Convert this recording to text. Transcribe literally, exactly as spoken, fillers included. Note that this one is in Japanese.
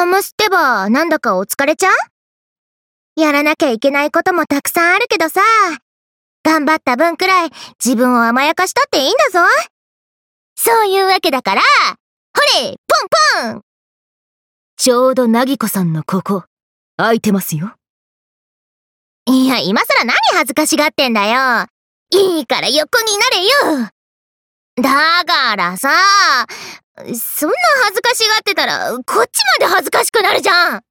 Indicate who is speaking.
Speaker 1: サムスってば、なんだかお疲れちゃん？やらなきゃいけないこともたくさんあるけどさ、頑張った分くらい自分を甘やかしたっていいんだぞ。そういうわけだから、ほれ、ポンポン！
Speaker 2: ちょうどなぎこさんのここ、空いてますよ。
Speaker 1: いや、今さら何恥ずかしがってんだよ。いいから横になれよ。だからさ、そんな恥ずかしがってたら、こっちまで恥ずかしくなるじゃん。